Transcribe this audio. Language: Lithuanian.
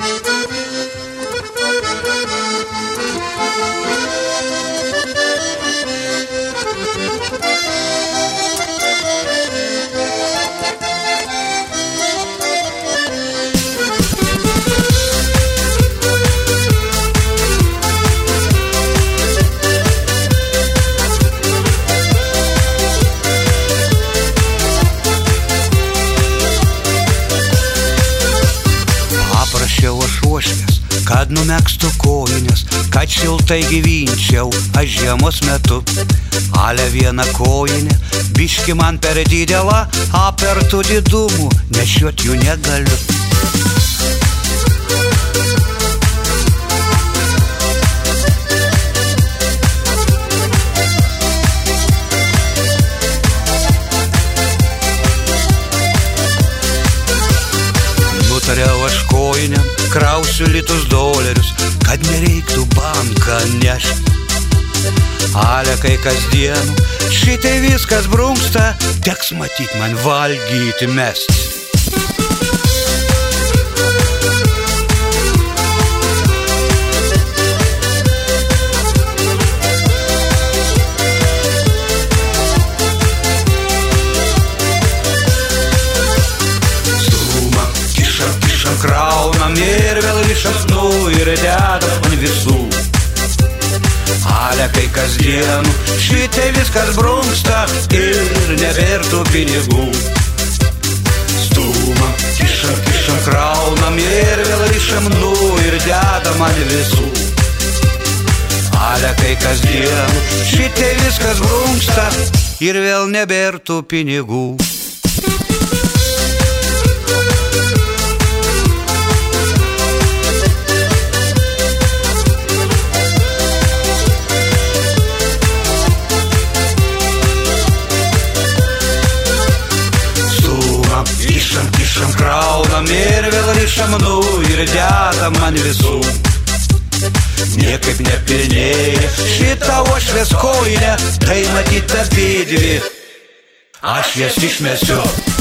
Kad numegztų kojines, kad šiltai gyvinčiau aš žiemos metu. Ale viena kojinė, biški man per didelą, per tų didumų nešiot jų negaliu. Nutariau aš kojinę, krausiu litus dolerius, kad nereiktų banką nešti. Ale kai kasdien šitai viskas brungsta, teks matyt man valgyti mest. Kraunam ir vėl rišam, ir dedam ant visų. Ale kai kasdien šitai viskas brungsta ir nebėrtų pinigų. Stumam, kišam, kraunam ir vėl rišam, ir dedam ant visų. Ale kai kasdien šitai viskas brungsta ir vėl nebėrtų pinigų. Kišam, kraunam ir vėl rišam, ir dedam ant visų. Niekaip nepilnėja šitą uošvės kojinę, tai matyt abidvi aš jas išmesiu.